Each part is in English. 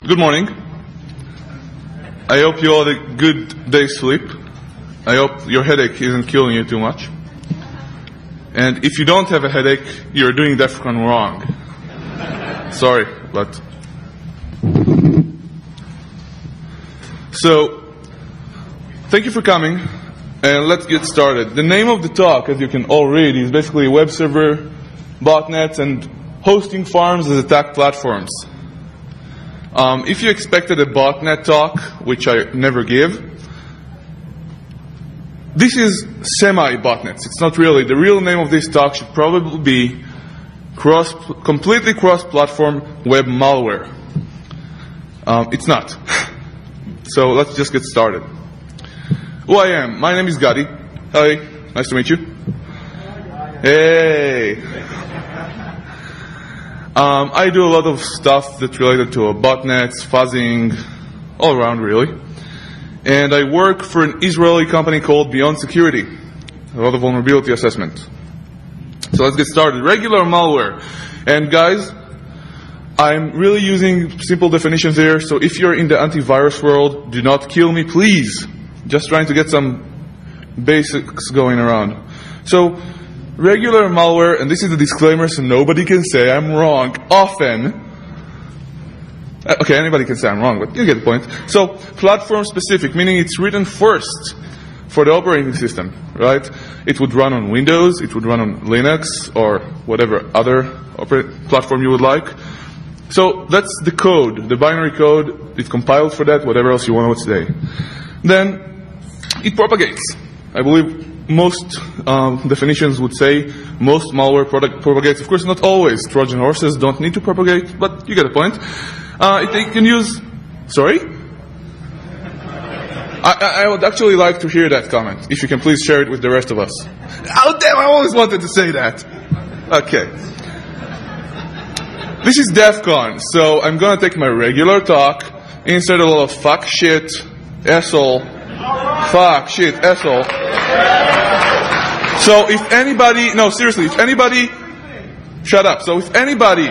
Good morning. I hope you all had a good day's sleep. I hope your headache isn't killing you too much. And if you don't have a headache, you're doing DEF CON wrong. Sorry, but... So, thank you for coming, and let's get started. The name of the talk, as you can all read, is basically web server, botnets, and hosting farms as attack platforms. If you expected a botnet talk, which I never give, this is semi-botnets. It's not really. The real name of this talk should probably be completely cross-platform web malware. It's not. So let's just get started. Who I am? My name is Gadi. Hi. Nice to meet you. Hey. I do a lot of stuff that's related to botnets, fuzzing, all around really. And I work for an Israeli company called Beyond Security. A lot of vulnerability assessment. So let's get started. Regular malware. And guys, I'm really using simple definitions here. So if you're in the antivirus world, do not kill me, please. Just trying to get some basics going around. So, regular malware, and this is the disclaimer so nobody can say I'm wrong, often. Okay, anybody can say I'm wrong, but you get the point. So, platform specific, meaning it's written first for the operating system, right? It would run on Windows, it would run on Linux, or whatever other platform you would like. So, that's the code, the binary code. It's compiled for that, whatever else you want to say. Then, it propagates. I believe most definitions would say most malware propagates. Of course, not always. Trojan horses don't need to propagate, but you get the point. It can use... Sorry? I would actually like to hear that comment. If you can please share it with the rest of us. Oh, damn, I always wanted to say that. Okay. This is DEF CON, so I'm going to take my regular talk, insert a lot of fuck, shit, asshole, fuck, shit, asshole. So if anybody, no seriously, if anybody, shut up. So if anybody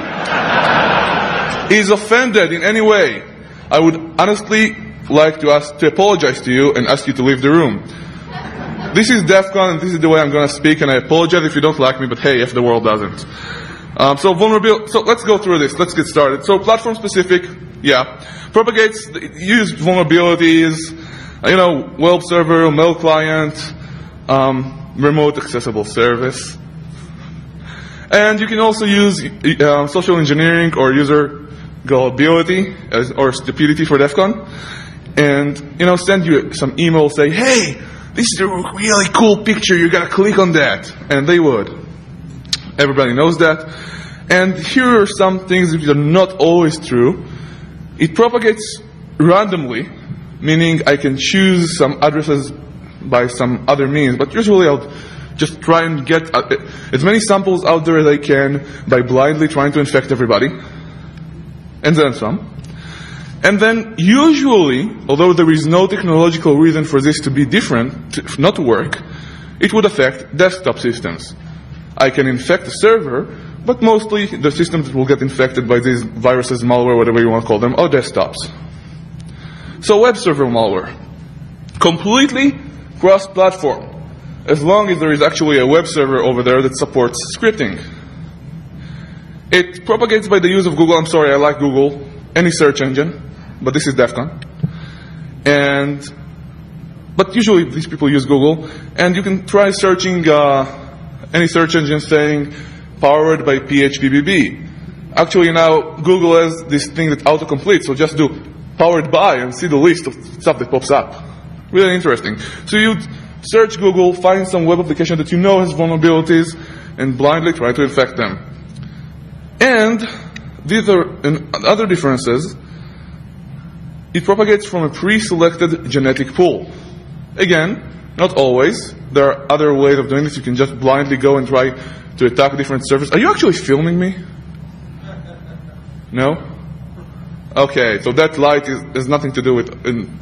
is offended in any way, I would honestly like to apologize to you and ask you to leave the room. This is DEF CON and this is the way I'm going to speak, and I apologize if you don't like me, but hey, if the world doesn't. So let's go through this. Let's get started. So platform specific, yeah, propagates, use vulnerabilities, web server, mail client, remote accessible service. And you can also use social engineering or user gullibility or stupidity for DEF CON. And, send you some email saying, hey, this is a really cool picture, you gotta click on that. And they would. Everybody knows that. And here are some things that are not always true. It propagates randomly, meaning I can choose some addresses by some other means, but usually I'll just try and get as many samples out there as I can by blindly trying to infect everybody, and then some. And then usually, although there is no technological reason for this to be different, not to work, it would affect desktop systems. I can infect a server, but mostly the systems that will get infected by these viruses, malware, whatever you want to call them, are desktops. So web server malware. Completely cross-platform, as long as there is actually a web server over there that supports scripting. It propagates by the use of Google. I'm sorry, I like Google. Any search engine, but this is DEF CON. But usually these people use Google, and you can try searching any search engine saying powered by PHPBB. Actually now Google has this thing that autocompletes, so just do powered by and see the list of stuff that pops up. Really interesting. So you search Google, find some web application that you know has vulnerabilities, and blindly try to infect them. And these are other differences. It propagates from a pre-selected genetic pool. Again, not always. There are other ways of doing this. You can just blindly go and try to attack different servers. Are you actually filming me? No? Okay, so that light has nothing to do with...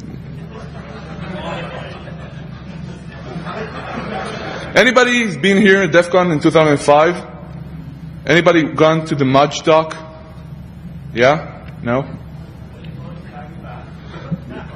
Anybody been here at DEF CON in 2005? Anybody gone to the Mudge talk? Yeah? No?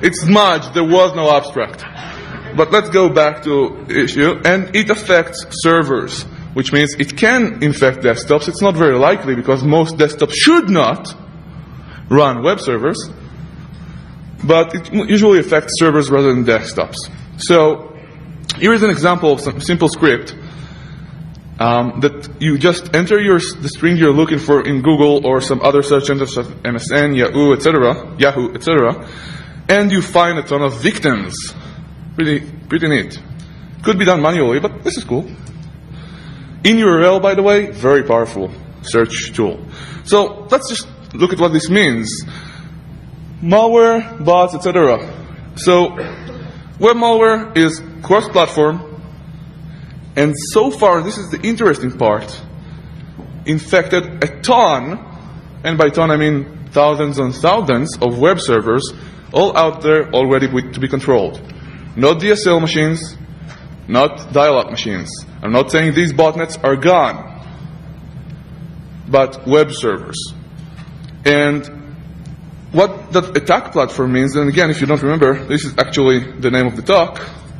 It's smudged. There was no abstract. But let's go back to issue. And it affects servers, which means it can infect desktops. It's not very likely because most desktops should not run web servers. But it usually affects servers rather than desktops. So here is an example of some simple script that you just enter the string you're looking for in Google or some other search engines such as MSN, Yahoo, etc., and you find a ton of victims. Pretty neat. Could be done manually, but this is cool. In URL, by the way, very powerful search tool. So let's just look at what this means. Malware, bots, etc. So web malware is cross-platform, and so far, this is the interesting part, infected a ton, and by ton I mean thousands and thousands of web servers, all out there, all ready to be controlled. Not DSL machines, not dial-up machines. I'm not saying these botnets are gone, but web servers. And what that attack platform means, and again, if you don't remember, this is actually the name of the talk.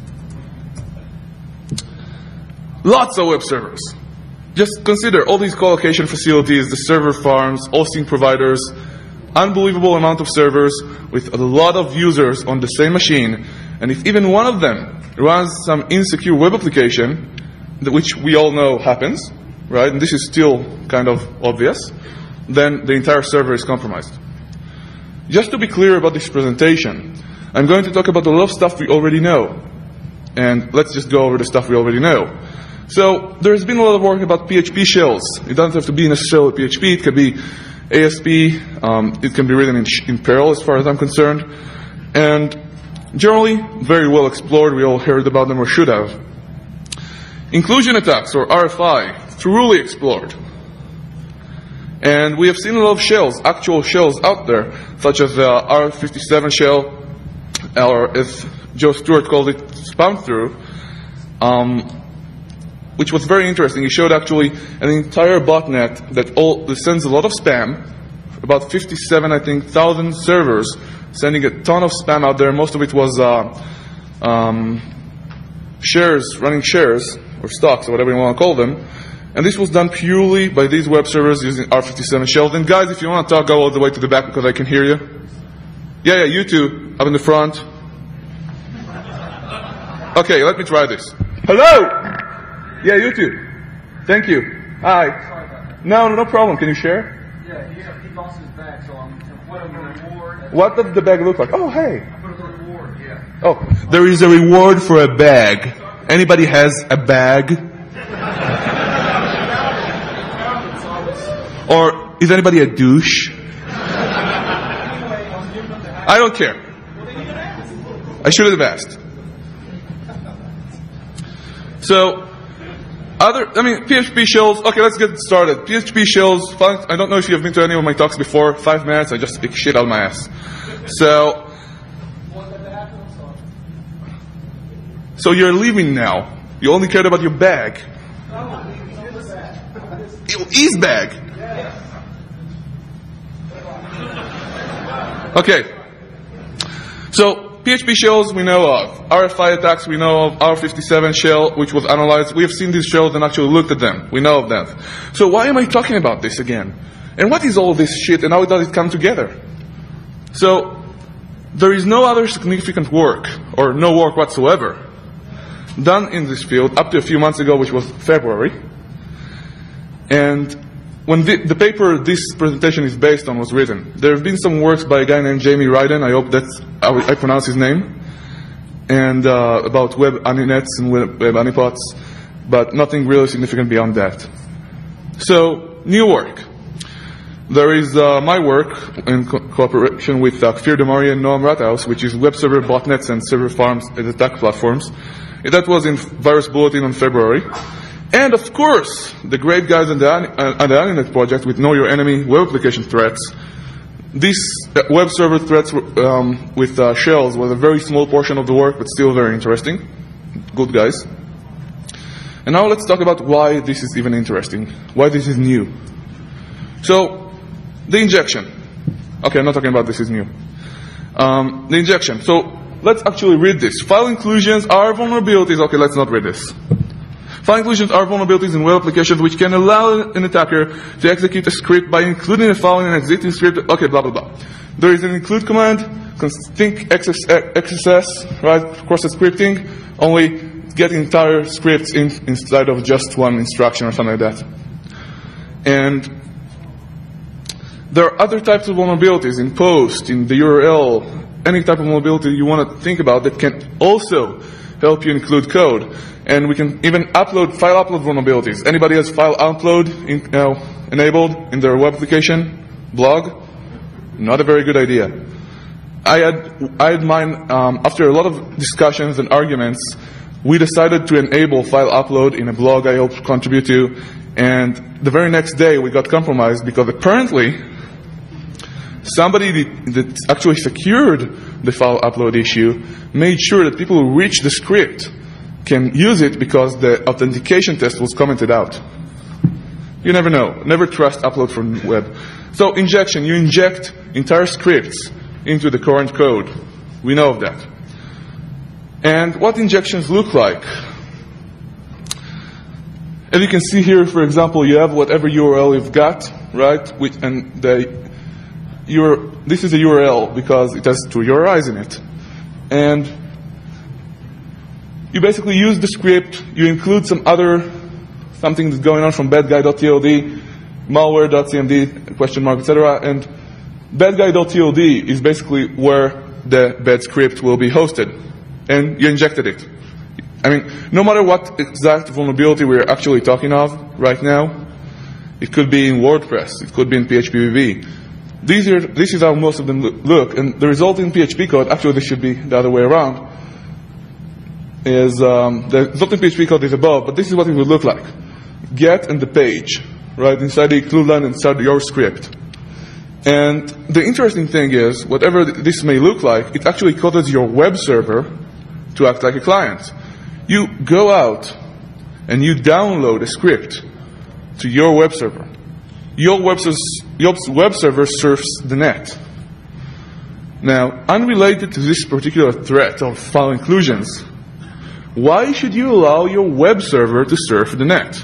Lots of web servers. Just consider all these co-location facilities, the server farms, hosting providers, unbelievable amount of servers with a lot of users on the same machine. And if even one of them runs some insecure web application, which we all know happens, right? And this is still kind of obvious, then the entire server is compromised. Just to be clear about this presentation, I'm going to talk about a lot of stuff we already know. And let's just go over the stuff we already know. So there's been a lot of work about PHP shells. It doesn't have to be necessarily PHP. It could be ASP. It can be written in Perl, as far as I'm concerned. And generally, very well explored. We all heard about them or should have. Inclusion attacks, or RFI, truly explored. And we have seen a lot of shells, actual shells out there, such as the R57 shell, or as Joe Stewart called it, spam through, which was very interesting. He showed actually an entire botnet that sends a lot of spam, about 57, I think, 1,000 servers, sending a ton of spam out there. Most of it was shares, running shares, or stocks, or whatever you want to call them. And this was done purely by these web servers using R57 shells. And guys, if you want to talk, go all the way to the back because I can hear you. Yeah, you two, up in the front. Okay, let me try this. Hello! Yeah, you two. Thank you. Hi. No problem. Can you share? Yeah, he lost his bag, so I'm putting a reward. What does the bag look like? Oh, hey. I put a reward, yeah. Oh, there is a reward for a bag. Anybody has a bag? Or is anybody a douche? I don't care. I should have asked. So, PHP shells. Okay, let's get started. PHP shells. I don't know if you've been to any of my talks before. 5 minutes, I just speak shit out of my ass. So you're leaving now. You only cared about your bag. His bag. Okay. So, PHP shells we know of. RFI attacks we know of. R57 shell, which was analyzed. We have seen these shells and actually looked at them. We know of them. So why am I talking about this again? And what is all this shit and how does it come together? So, there is no other significant work, or no work whatsoever, done in this field up to a few months ago, which was February. And when the paper this presentation is based on was written, there have been some works by a guy named Jamie Ryden, I hope that's how I pronounce his name, and about web aninets and web honeypots, but nothing really significant beyond that. So, new work. There is my work in cooperation with Kfir Damari and Noam Rathaus, which is web server botnets and server farms and attack platforms. That was in Virus Bulletin on February. And of course, the great guys at the Aninet project with Know Your Enemy web application threats. These web server threats with shells was a very small portion of the work, but still very interesting. Good guys. And now let's talk about why this is even interesting. Why this is new. So, the injection. Okay, I'm not talking about this is new. The injection. So let's actually read this. File inclusions are vulnerabilities. Okay, let's not read this. File inclusions are vulnerabilities in web applications which can allow an attacker to execute a script by including a file in an existing script. Okay, blah, blah, blah. There is an include command, think XSS, right? Cross-site scripting, only get entire scripts inside of just one instruction or something like that. And there are other types of vulnerabilities in post, in the URL, any type of vulnerability you want to think about that can also help you include code. And we can even upload, file upload vulnerabilities. Anybody has file upload enabled in their web application blog? Not a very good idea. I had mine, after a lot of discussions and arguments, we decided to enable file upload in a blog I helped contribute to, and the very next day we got compromised because apparently somebody that actually secured the file upload issue made sure that people who reach the script can use it because the authentication test was commented out. You never know. Never trust upload from web. So injection, you inject entire scripts into the current code. We know of that. And what injections look like? As you can see here, for example, you have whatever URL you've got, right? And this is a URL because it has two URIs in it. And you basically use the script, you include something that's going on from badguy.tld, malware.cmd, question mark, etc. And badguy.tld is basically where the bad script will be hosted. And you injected it. I mean, no matter what exact vulnerability we're actually talking of right now, it could be in WordPress, it could be in PHPVB. This is how most of them look. And the result in PHP code, actually this should be the other way around, is the result in PHP code is above, but this is what it would look like. Get and the page, right, inside the include line inside your script. And the interesting thing is, whatever this may look like, it actually causes your web server to act like a client. You go out and you download a script to your web server. Your web server surfs the net. Now, unrelated to this particular threat of file inclusions, why should you allow your web server to surf the net?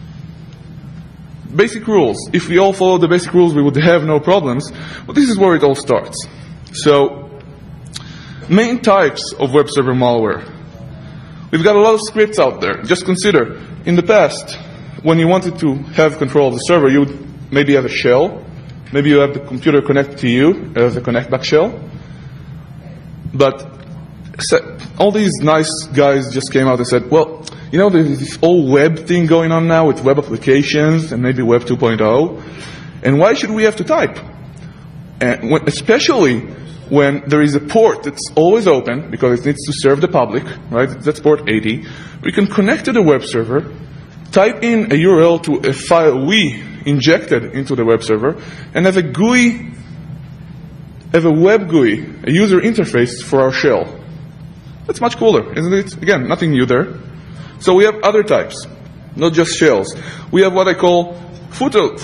Basic rules. If we all follow the basic rules, we would have no problems. But this is where it all starts. So, main types of web server malware. We've got a lot of scripts out there. Just consider, in the past, when you wanted to have control of the server, you would maybe have a shell. Maybe you have the computer connected to you as a connect back shell. But all these nice guys just came out and said, well, you know, there's this whole web thing going on now with web applications and maybe Web 2.0. And why should we have to type? And especially when there is a port that's always open because it needs to serve the public, right? That's port 80. We can connect to the web server, type in a URL to a file we injected into the web server, and have a GUI, have a web GUI, a user interface for our shell. That's much cooler, isn't it? Again, nothing new there. So we have other types, not just shells. We have what I call foothold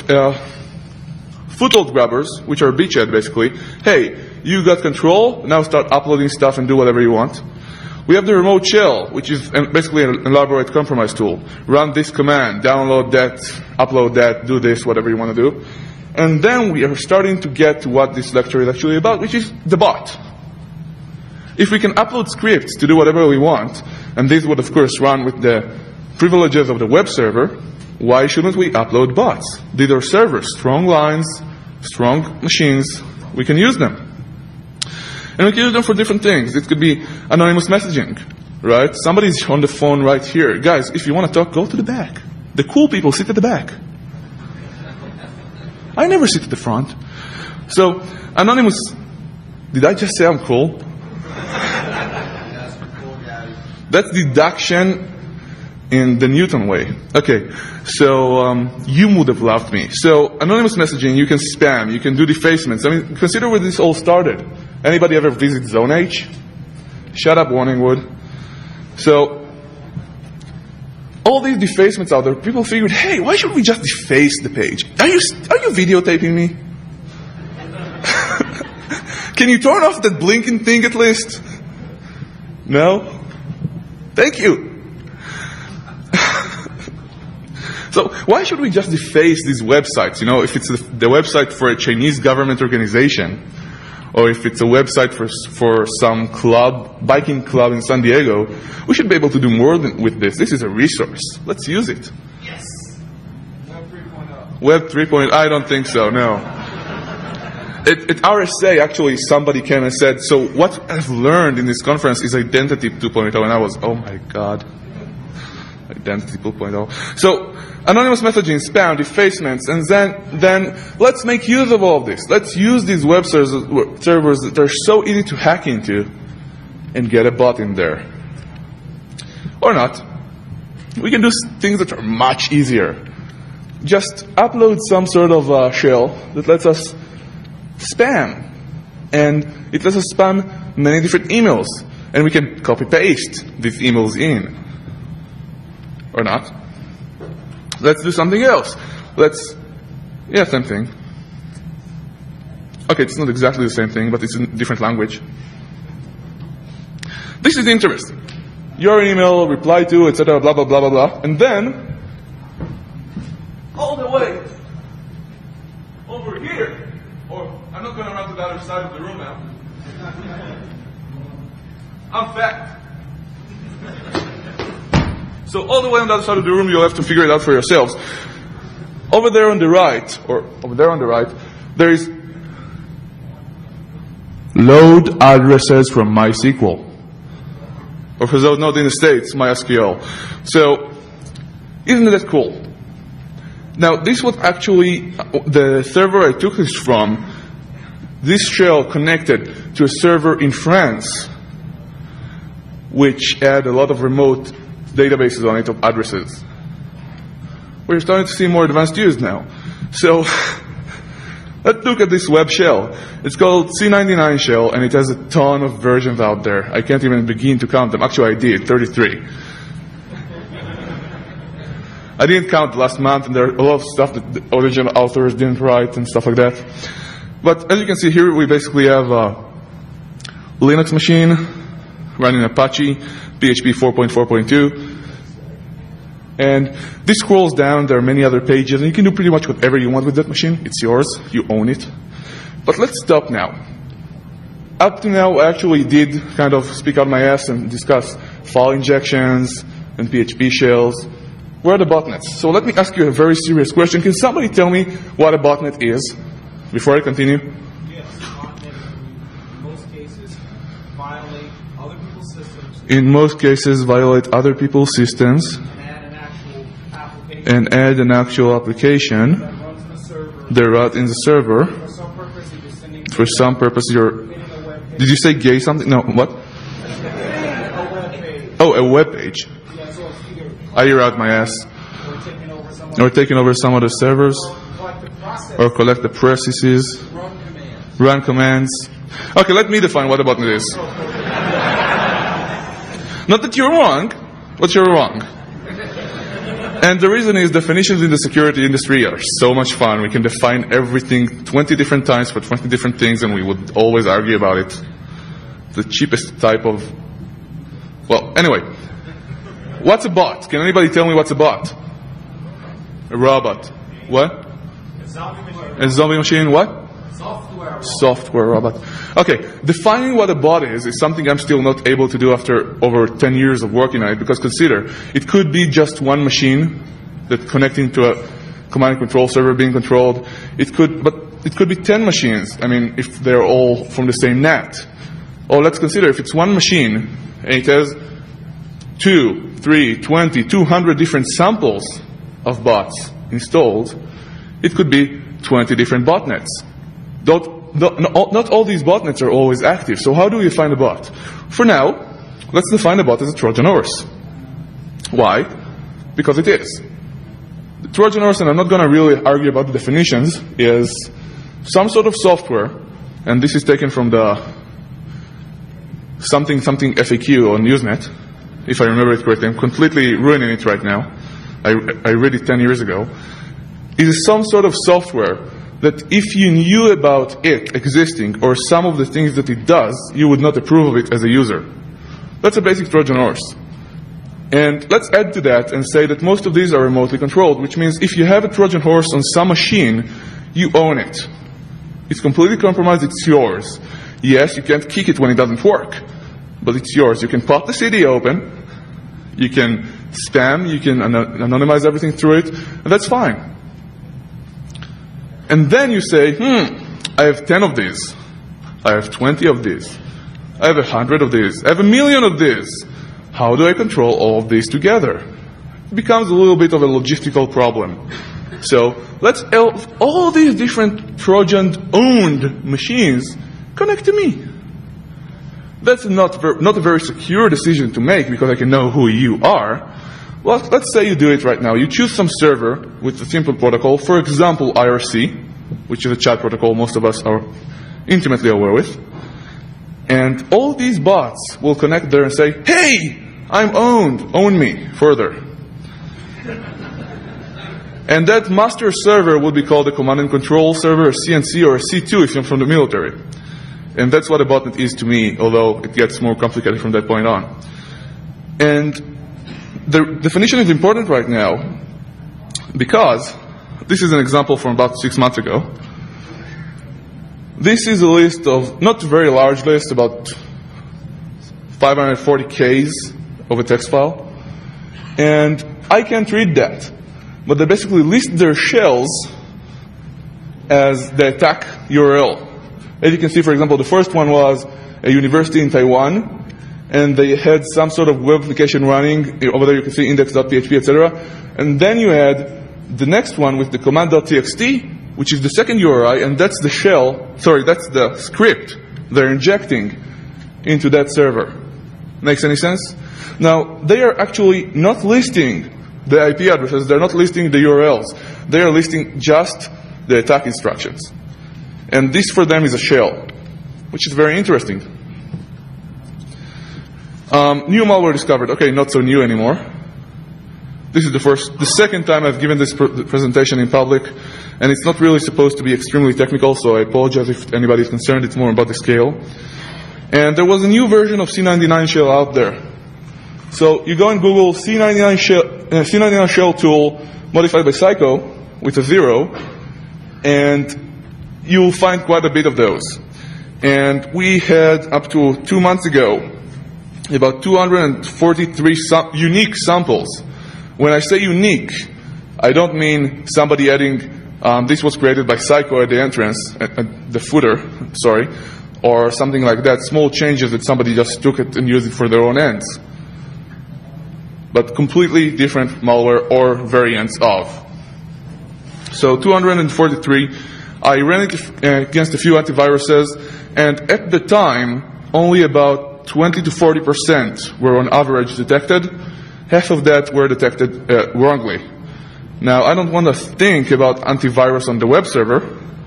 grabbers, which are beachhead basically. Hey, you got control, now start uploading stuff and do whatever you want. We have the remote shell, which is basically an elaborate compromise tool. Run this command, download that, upload that, do this, whatever you want to do. And then we are starting to get to what this lecture is actually about, which is the bot. If we can upload scripts to do whatever we want, and this would of course run with the privileges of the web server, why shouldn't we upload bots? These are servers, strong lines, strong machines, we can use them. And we can use them for different things. It could be anonymous messaging, right? Somebody's on the phone right here. Guys, if you want to talk, go to the back. The cool people sit at the back. I never sit at the front. So, anonymous, did I just say I'm cool? That's deduction in the Newton way. Okay, so you would have loved me. So anonymous messaging, you can spam, you can do defacements. I mean, consider where this all started. Anybody ever visit ZoneH? Shut up, Warningwood. So all these defacements out there, people figured, hey, why should we just deface the page? Are you videotaping me? Can you turn off that blinking thing at least? No? Thank you. So why should we just deface these websites? You know, if it's the website for a Chinese government organization, or if it's a website for some club, biking club in San Diego, we should be able to do more with this. This is a resource. Let's use it. Yes. Web 3.0. Web 3.0, I don't think so, no. At RSA, actually, somebody came and said, so what I've learned in this conference is Identity 2.0, and I was, oh my God. Identity 2.0. So, anonymous messaging, spam, defacements, and then let's make use of all of this. Let's use these web servers that are so easy to hack into and get a bot in there. Or not. We can do things that are much easier. Just upload some sort of shell that lets us spam. And it lets us spam many different emails. And we can copy-paste these emails in. Or not. Let's do something else. Same thing. Okay, it's not exactly the same thing, but it's in a different language. This is interesting. Your email, reply to, etc., blah, blah, blah, blah, blah. And then, all the way over here, or I'm not going to run to the other side of the room now. I'm fat. So all the way on the other side of the room, you'll have to figure it out for yourselves. Over there on the right, there is load addresses from MySQL. Or for those not in the States, MySQL. So, isn't that cool? Now, this was actually the server I took this from. This shell connected to a server in France, which had a lot of remote databases on it of addresses. We're starting to see more advanced use now. So, let's look at this web shell. It's called C99 shell, and it has a ton of versions out there. I can't even begin to count them. Actually, I did, 33. I didn't count last month, and there are a lot of stuff that the original authors didn't write and stuff like that. But as you can see here, we basically have a Linux machine running Apache, PHP 4.4.2. And this scrolls down, there are many other pages, and you can do pretty much whatever you want with that machine. It's yours, you own it. But let's stop now. Up to now, I actually did kind of speak out my ass and discuss file injections and PHP shells. Where are the botnets? So let me ask you a very serious question. Can somebody tell me what a botnet is before I continue? Yes, botnet in most cases violate other people's systems. In most cases, violate other people's systems and add an actual application that runs in the server. For some purpose, you're... Did you say gay something? No, what? Oh, a web page. I hear out my ass. Or taking over some of the servers. Or collect the processes. Run commands. Okay, let me define what a botnet is. Not that you're wrong, but you're wrong. And the reason is definitions in the security industry are so much fun. We can define everything 20 different times for 20 different things, and we would always argue about it. The cheapest type of... Well, anyway. What's a bot? Can anybody tell me what's a bot? A robot. What? A zombie machine. What? Software robot. Okay, defining what a bot is something I'm still not able to do after over 10 years of working on it, because consider, it could be just one machine that connecting to a command and control server being controlled. But it could be 10 machines, I mean, if they're all from the same NAT. Or let's consider if it's one machine, and it has 2, 3, 20, 200 different samples of bots installed, it could be 20 different botnets. Not all these botnets are always active. So how do we define a bot? For now, let's define a bot as a Trojan horse. Why? Because it is. The Trojan horse, and I'm not going to really argue about the definitions, is some sort of software, and this is taken from the something FAQ on Usenet, if I remember it correctly. I'm completely ruining it right now. I read it 10 years ago. It is some sort of software that if you knew about it existing or some of the things that it does, you would not approve of it as a user. That's a basic Trojan horse. And let's add to that and say that most of these are remotely controlled, which means if you have a Trojan horse on some machine, you own it. It's completely compromised, it's yours. Yes, you can't kick it when it doesn't work, but it's yours. You can pop the CD open, you can spam, you can anonymize everything through it, and that's fine. And then you say, I have 10 of these. I have 20 of these. I have 100 of these. I have 1,000,000 of these. How do I control all of these together? It becomes a little bit of a logistical problem. So let's all these different Trojan-owned machines connect to me. That's not a very secure decision to make because I can know who you are. Well, let's say you do it right now. You choose some server with a simple protocol, for example, IRC, which is a chat protocol most of us are intimately aware with. And all these bots will connect there and say, hey, I'm owned, own me further. And that master server would be called a command and control server, a CNC, or a C2 if you're from the military. And that's what a botnet is to me, although it gets more complicated from that point on. And the definition is important right now because this is an example from about 6 months ago. This is a list of, not a very large list, about 540 Ks of a text file. And I can't read that. But they basically list their shells as the attack URL. As you can see, for example, the first one was a university in Taiwan, and they had some sort of web application running. Over there you can see index.php, etc. And then you had the next one with the command.txt, which is the second URI, and that's the that's the script they're injecting into that server. Makes any sense? Now, they are actually not listing the IP addresses, they're not listing the URLs. They are listing just the attack instructions. And this for them is a shell, which is very interesting. New malware discovered. Okay, not so new anymore. This is the second time I've given this presentation in public, and it's not really supposed to be extremely technical, so I apologize if anybody is concerned. It's more about the scale. And there was a new version of C99 shell out there. So you go and Google C99 shell tool modified by Psycho with a 0, and you'll find quite a bit of those. And we had, up to 2 months ago, about 243 unique samples. When I say unique, I don't mean somebody adding, this was created by Psycho at the entrance, at the footer, or something like that, small changes that somebody just took it and used it for their own ends. But completely different malware or variants of. So 243, I ran it against a few antiviruses, and at the time, only about 20 to 40% were on average detected. Half of that were detected wrongly. Now, I don't want to think about antivirus on the web server,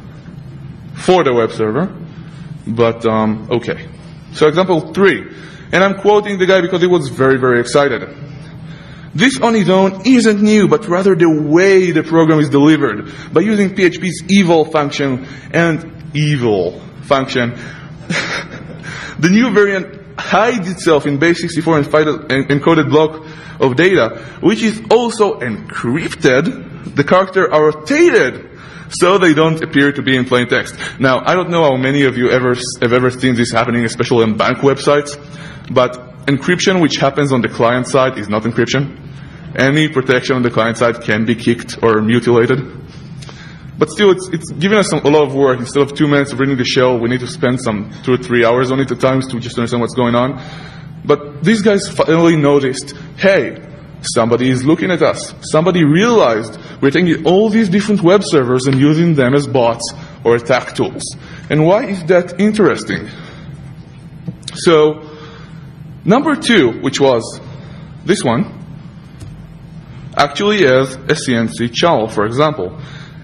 for the web server, but okay. So example 3, and I'm quoting the guy because he was very, very excited. This on its own isn't new, but rather the way the program is delivered. By using PHP's eval function and evil function, the new variant hides itself in base64 encoded block of data, which is also encrypted. The characters are rotated so they don't appear to be in plain text. Now, I don't know how many of you have ever seen this happening, especially on bank websites, but encryption which happens on the client side is not encryption. Any protection on the client side can be kicked or mutilated. But still, it's giving us a lot of work. Instead of 2 minutes of reading the shell, we need to spend some 2 or 3 hours on it at times to just understand what's going on. But these guys finally noticed, hey, somebody is looking at us. Somebody realized we're taking all these different web servers and using them as bots or attack tools. And why is that interesting? So, number 2, which was this one, actually has a CNC channel, for example.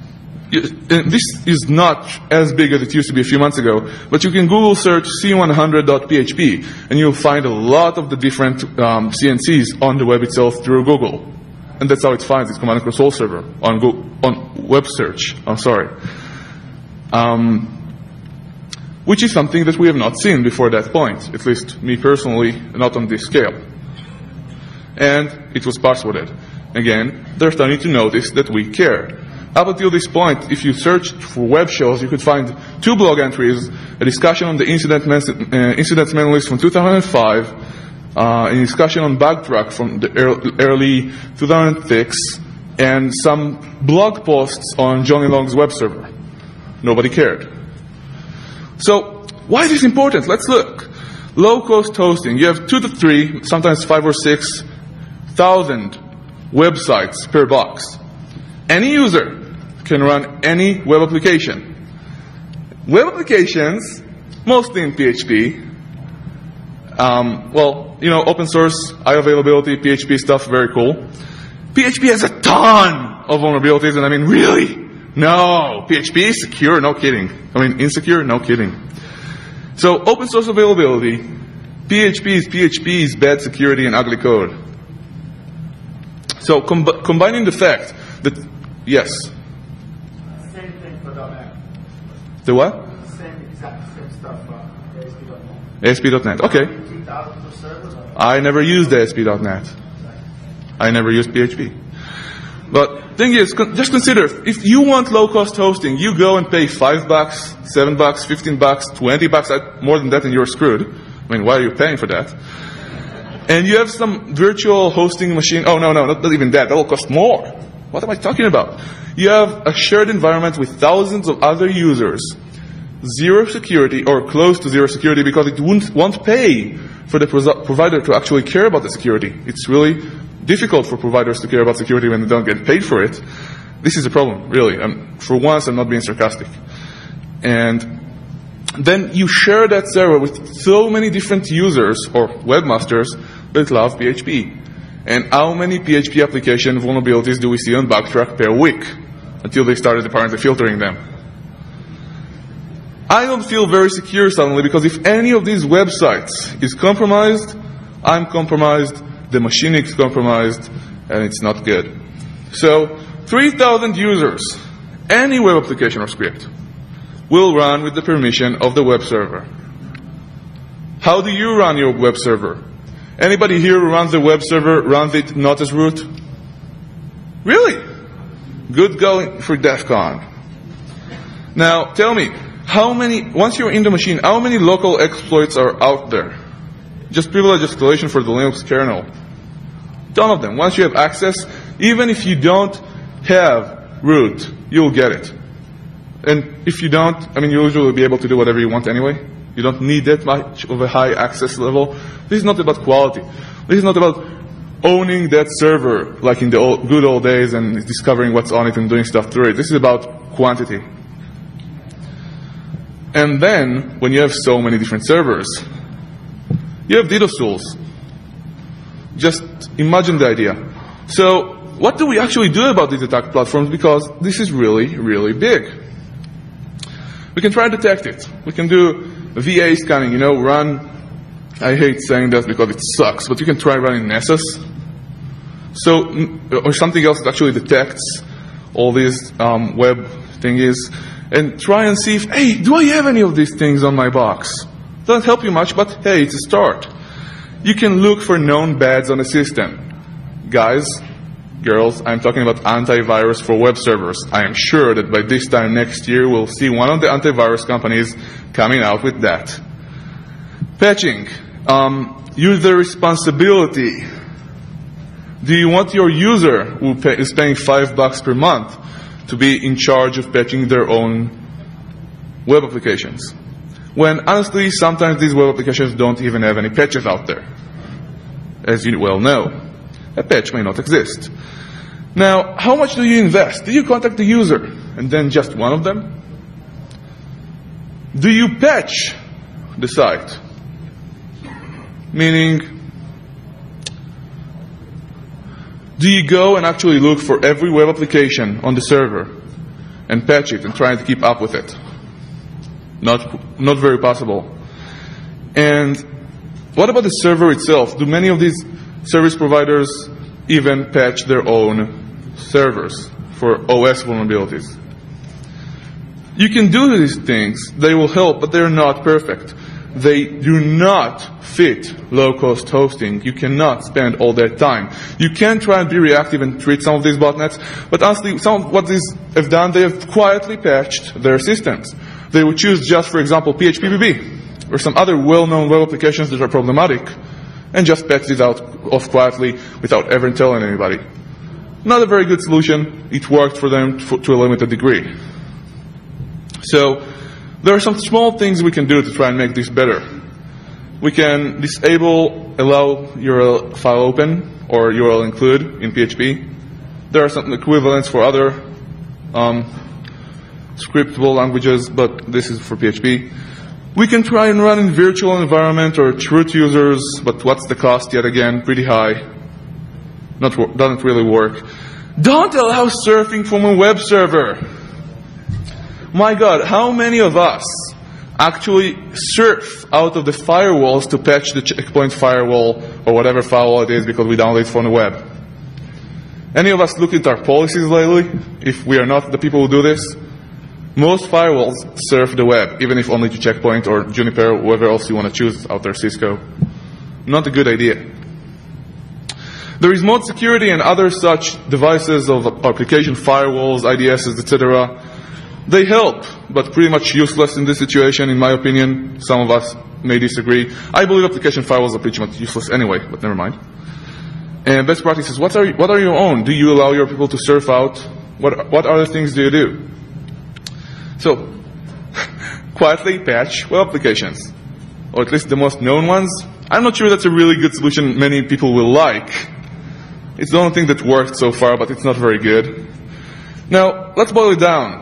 This is not as big as it used to be a few months ago, but you can Google search c100.php, and you'll find a lot of the different CNCs on the web itself through Google. And that's how it finds its command and control server on web search. which is something that we have not seen before that point, at least me personally, not on this scale. And it was passworded. Again, they're starting to notice that we care. Up until this point, if you searched for web shows, you could find 2 blog entries, a discussion on the incidents mailing list from 2005, a discussion on Bugtruck from the early 2006, and some blog posts on Johnny Long's web server. Nobody cared. So, why is this important? Let's look. Low-cost hosting. You have 2 to 3, sometimes 5 or 6,000 websites per box. Any user can run any web application. Web applications, mostly in PHP, open source, high availability, PHP stuff, very cool. PHP has a ton of vulnerabilities, and I mean, really? No. PHP is secure? No kidding. I mean, insecure? No kidding. So, open source availability, PHP is bad security and ugly code. So, combining the fact that, yes? Same thing for .NET. The what? Same stuff for ASP.NET. ASP.NET, okay. 3,000 per server? I never used ASP.NET. I never used PHP. But thing is, just consider, if you want low-cost hosting, you go and pay $5, $7, $15, $20, more than that, and you're screwed. I mean, why are you paying for that? And you have some virtual hosting machine. Oh, no, not even that. That will cost more. What am I talking about? You have a shared environment with thousands of other users. Zero security, or close to zero security, because it won't pay for the provider to actually care about the security. It's really difficult for providers to care about security when they don't get paid for it. This is a problem, really. For once, I'm not being sarcastic. And then you share that server with so many different users or webmasters that love PHP. And how many PHP application vulnerabilities do we see on Bugtruck per week? Until they started apparently filtering them. I don't feel very secure suddenly, because if any of these websites is compromised, I'm compromised, the machine is compromised, and it's not good. So, 3,000 users, any web application or script, will run with the permission of the web server. How do you run your web server? Anybody here who runs the web server runs it not as root? Really? Good going for DEF CON. Now, tell me, once you're in the machine, how many local exploits are out there? Just privilege escalation for the Linux kernel. Ton of them. Once you have access, even if you don't have root, you'll get it. And if you don't, you'll usually be able to do whatever you want anyway. You don't need that much of a high access level. This is not about quality. This is not about owning that server like in the good old days and discovering what's on it and doing stuff through it. This is about quantity. And then, when you have so many different servers, you have DDoS tools. Just imagine the idea. So, what do we actually do about these attack platforms? Because this is really, really big. We can try to detect it. We can do VA scanning, run. I hate saying that because it sucks, but you can try running Nessus. So, or something else that actually detects all these web thingies, and try and see if, hey, do I have any of these things on my box? Doesn't help you much, but hey, it's a start. You can look for known bads on the system. Guys, girls, I'm talking about antivirus for web servers. I am sure that by this time next year, we'll see one of the antivirus companies coming out with that. Patching. User responsibility. Do you want your user who is paying $5 per month to be in charge of patching their own web applications? When honestly, sometimes these web applications don't even have any patches out there. As you well know, a patch may not exist. Now, how much do you invest? Do you contact the user and then just one of them? Do you patch the site? Meaning, do you go and actually look for every web application on the server and patch it and try to keep up with it? Not very possible. And what about the server itself? Do many of these service providers even patch their own servers for OS vulnerabilities? You can do these things. They will help, but they're not perfect. They do not fit low-cost hosting. You cannot spend all that time. You can try and be reactive and treat some of these botnets, but honestly, some of what these have done, they have quietly patched their systems. They would choose just, for example, PHPBB or some other well-known web applications that are problematic and just patch these out off quietly without ever telling anybody. Not a very good solution. It worked for them to a limited degree. So there are some small things we can do to try and make this better. We can allow URL file open or URL include in PHP. There are some equivalents for other scriptable languages, but this is for PHP. We can try and run in virtual environment or root users, but what's the cost yet again? Pretty high. Doesn't really work. Don't allow surfing from a web server. My God, how many of us actually surf out of the firewalls to patch the checkpoint firewall or whatever firewall it is because we download it from the web? Any of us look at our policies lately? If we are not the people who do this? Most firewalls surf the web, even if only to Checkpoint or Juniper or whoever else you want to choose out there, Cisco. Not a good idea. The remote security and other such devices of application firewalls, IDSs, etc., they help, but pretty much useless in this situation, in my opinion. Some of us may disagree. I believe application firewalls are pretty much useless anyway, but never mind. And best practices, what are your own? Do you allow your people to surf out? What other things do you do? So, quietly patch web applications, or at least the most known ones. I'm not sure that's a really good solution many people will like. It's the only thing that worked so far, but it's not very good. Now, let's boil it down.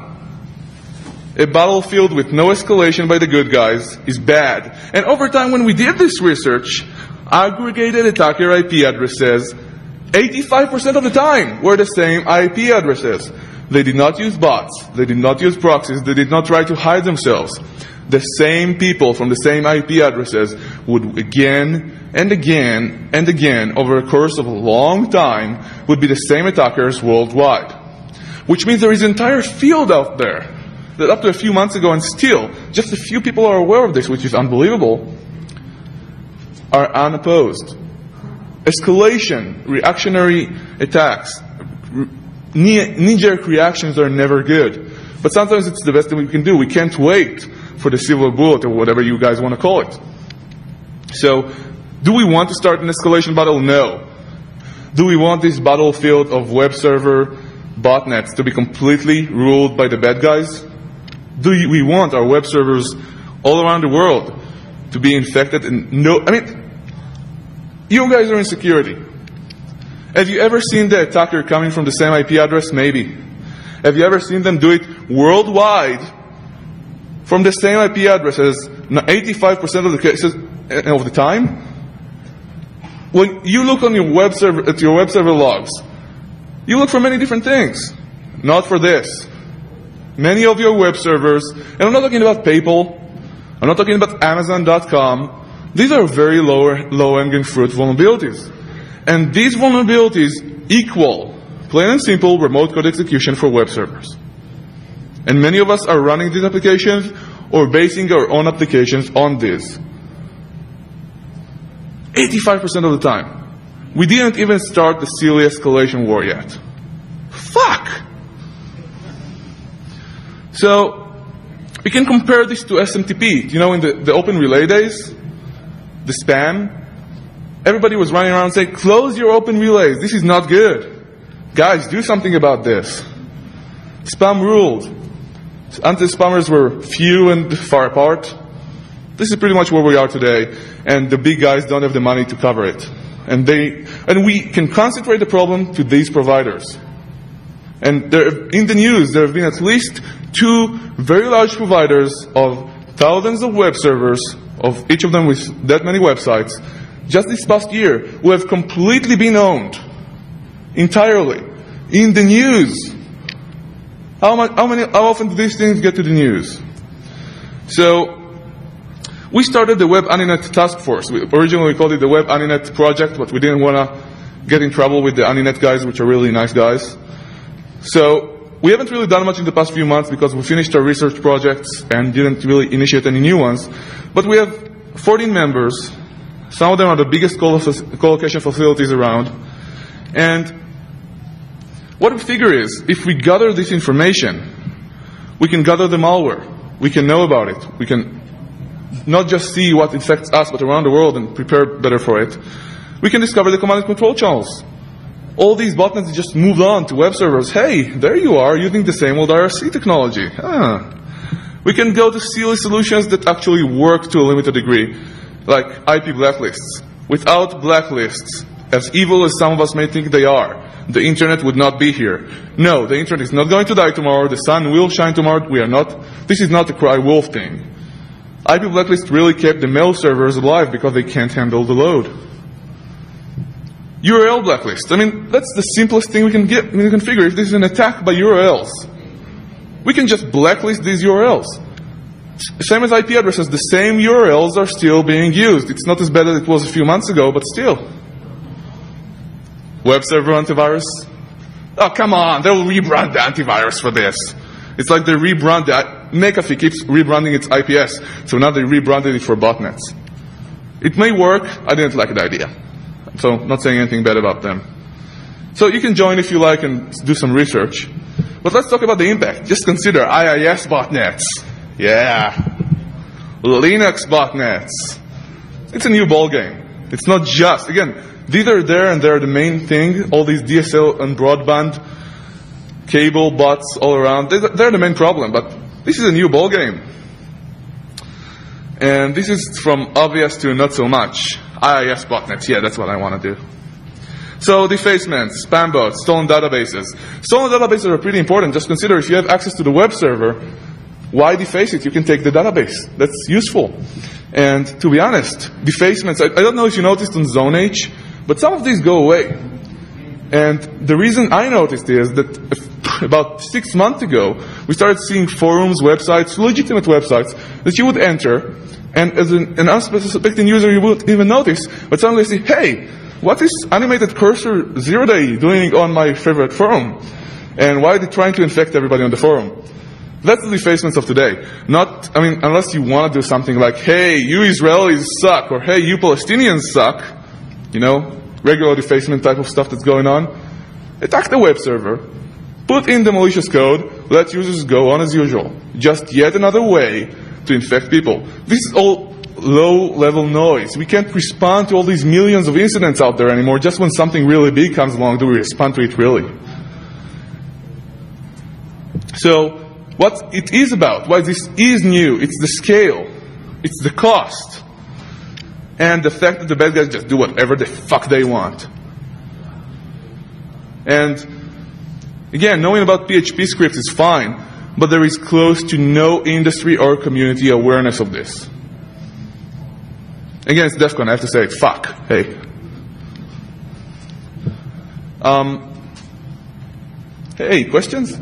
A battlefield with no escalation by the good guys is bad. And over time, when we did this research, aggregated attacker IP addresses, 85% of the time, were the same IP addresses. They did not use bots. They did not use proxies. They did not try to hide themselves. The same people from the same IP addresses would again and again and again, over a course of a long time, would be the same attackers worldwide. Which means there is an entire field out there that up to a few months ago, and still just a few people are aware of this, which is unbelievable, are unopposed. Escalation, reactionary attacks, knee-jerk reactions are never good. But sometimes it's the best thing we can do. We can't wait for the silver bullet or whatever you guys want to call it. So, do we want to start an escalation battle? No. Do we want this battlefield of web server botnets to be completely ruled by the bad guys? Do we want our web servers all around the world to be infected? And you guys are in security. Have you ever seen the attacker coming from the same IP address? Maybe. Have you ever seen them do it worldwide from the same IP addresses 85% of the cases of the time? When you look on your web server, at your web server logs, you look for many different things. Not for this. Many of your web servers, and I'm not talking about PayPal, I'm not talking about Amazon.com, these are very low-hanging fruit vulnerabilities. And these vulnerabilities equal, plain and simple, remote code execution for web servers. And many of us are running these applications or basing our own applications on this. 85% of the time. We didn't even start the silly escalation war yet. Fuck! So, we can compare this to SMTP. You know, in the Open Relay days, the spam, everybody was running around saying, close your Open Relays, this is not good. Guys, do something about this. Spam ruled. Anti-spammers were few and far apart. This is pretty much where we are today, and the big guys don't have the money to cover it. And we can concentrate the problem to these providers. And in the news, there have been at least 2 very large providers of thousands of web servers, of each of them with that many websites, just this past year, who have completely been owned, entirely, in the news. How often do these things get to the news? So, we started the Web Aninet Task Force. We originally called it the Web Aninet Project, but we didn't want to get in trouble with the Aninet guys, which are really nice guys. So, we haven't really done much in the past few months because we finished our research projects and didn't really initiate any new ones. But we have 14 members. Some of them are the biggest co-location facilities around. And what we figure is, if we gather this information, we can gather the malware. We can know about it. We can not just see what infects us, but around the world and prepare better for it. We can discover the command and control channels. All these botnets just moved on to web servers. Hey, there you are, using the same old IRC technology. We can go to silly solutions that actually work to a limited degree, like IP blacklists. Without blacklists, as evil as some of us may think they are, the internet would not be here. No, the internet is not going to die tomorrow. The sun will shine tomorrow. This is not the cry wolf thing. IP blacklist really kept the mail servers alive because they can't handle the load. URL blacklist. I mean, that's the simplest thing we can configure. If this is an attack by URLs, we can just blacklist these URLs. Same as IP addresses, the same URLs are still being used. It's not as bad as it was a few months ago, but still. Web server antivirus. Oh, come on, they'll rebrand the antivirus for this. It's like they McAfee keeps rebranding its IPS, so now they rebranded it for botnets. It may work. I didn't like the idea. So, not saying anything bad about them. So, you can join if you like and do some research. But let's talk about the impact. Just consider IIS botnets. Yeah. Linux botnets. It's a new ballgame. It's not just, again, these are there and they're the main thing. All these DSL and broadband cable bots all around. They're the main problem, but this is a new ballgame. And this is from obvious to not so much. IIS botnets, yeah, that's what I want to do. So, defacements, spam bots, stolen databases. Stolen databases are pretty important. Just consider if you have access to the web server, why deface it? You can take the database. That's useful. And to be honest, defacements, I don't know if you noticed on ZoneH, but some of these go away. And the reason I noticed is that about 6 months ago, we started seeing forums, websites, legitimate websites, that you would enter, and as an unsuspecting user, you wouldn't even notice, but suddenly you see, hey, what is animated cursor 0 day doing on my favorite forum? And why are they trying to infect everybody on the forum? That's the defacements of today. Unless you want to do something like, hey, you Israelis suck, or hey, you Palestinians suck, regular defacement type of stuff that's going on. Attack the web server, put in the malicious code, let users go on as usual. Just yet another way to infect people. This is all low-level noise. We can't respond to all these millions of incidents out there anymore. Just when something really big comes along, do we respond to it really? So, what it is about, why this is new, it's the scale, it's the cost, and the fact that the bad guys just do whatever the fuck they want. And, again, knowing about PHP scripts is fine, but there is close to no industry or community awareness of this. Again, it's DEF CON, I have to say it. Fuck. Hey. Hey, questions?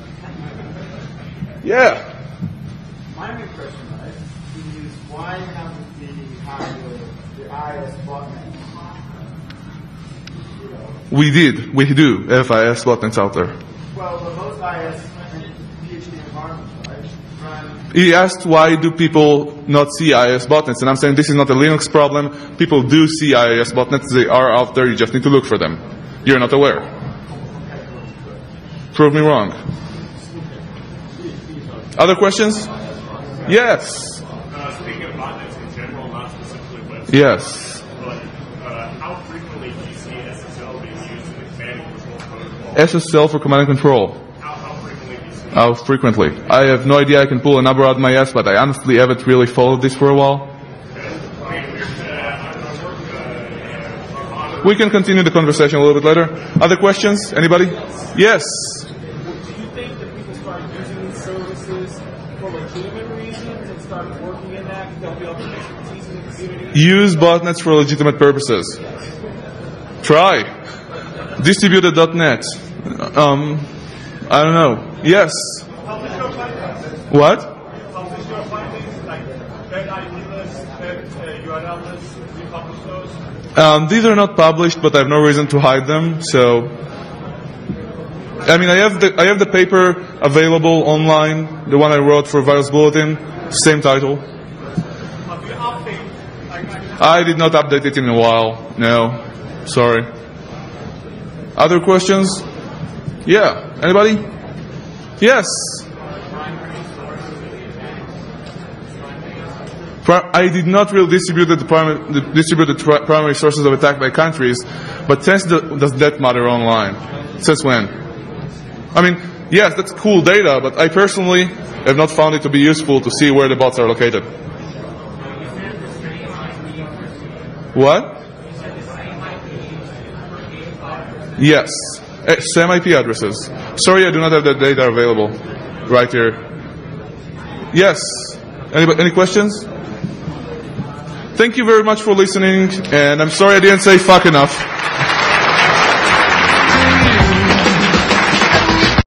Yeah. My main question is why haven't we hired the IIS botnet? We do FIS botnets out there. Well, the most IIS PhD environments, right? He asked why do people not see IIS botnets, and I'm saying this is not a Linux problem. People do see IIS botnets. They are out there. You just need to look for them. You're not aware. Prove me wrong. Other questions? Yes. Speaking of botnets in general, not specifically websites. Yes. But how frequently do you see SSL being used in the command and control protocol? SSL for command and control. How frequently do you see How frequently? I have no idea. I can pull a number out of my ass, but I honestly haven't really followed this for a while. We can continue the conversation a little bit later. Other questions? Anybody? Yes. Do you think that people start using these services for legitimate reasons and start working in that? They'll be able to expertise in the community? Use botnets for legitimate purposes. Try. Distributed.net. I don't know. Yes. What? These are not published, but I have no reason to hide them. So, I mean, I have the paper available online, the one I wrote for Virus Bulletin, same title. I did not update it in a while. No, sorry. Other questions? Yeah. Anybody? Yes. I did not really distribute the primary sources of attack by countries, but does that matter online? Since when? I mean, yes, that's cool data, but I personally have not found it to be useful to see where the bots are located. What? Yes. Same IP addresses. Sorry, I do not have that data available right here. Yes. Any questions? Thank you very much for listening, and I'm sorry I didn't say fuck enough.